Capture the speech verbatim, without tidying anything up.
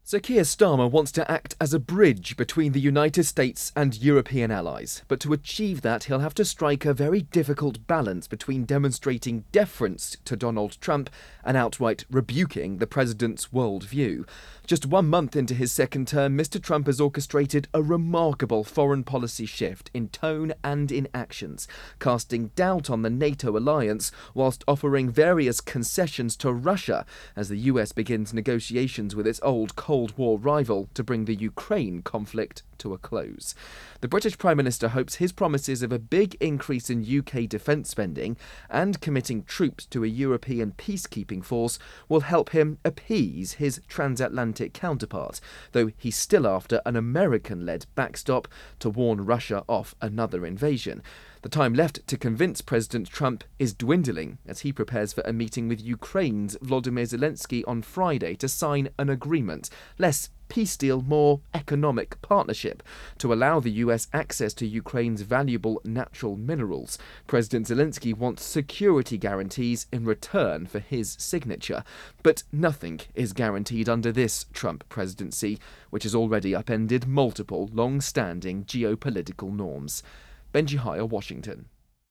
Sir Keir Starmer wants to act as a bridge between the United States and European allies, but to achieve that he'll have to strike a very difficult balance between demonstrating deference to Donald Trump and outright rebuking the president's worldview. Just one month into his second term, Mister Trump has orchestrated a remarkable foreign policy shift in tone and in actions, casting doubt on the NATO alliance whilst offering various concessions to Russia as the U S begins negotiations with its old Cold War rival to bring the Ukraine conflict to a close. The British Prime Minister hopes his promises of a big increase in U K defence spending and committing troops to a European peacekeeping force will help him appease his transatlantic counterpart, though he's still after an American-led backstop to warn Russia off another invasion. The time left to convince President Trump is dwindling as he prepares for a meeting with Ukraine's Volodymyr Zelensky on Friday to sign an agreement, less peace deal, more economic partnership, to allow the U S access to Ukraine's valuable natural minerals. President Zelensky wants security guarantees in return for his signature. But nothing is guaranteed under this Trump presidency, which has already upended multiple long-standing geopolitical norms. Benji Hire, Washington.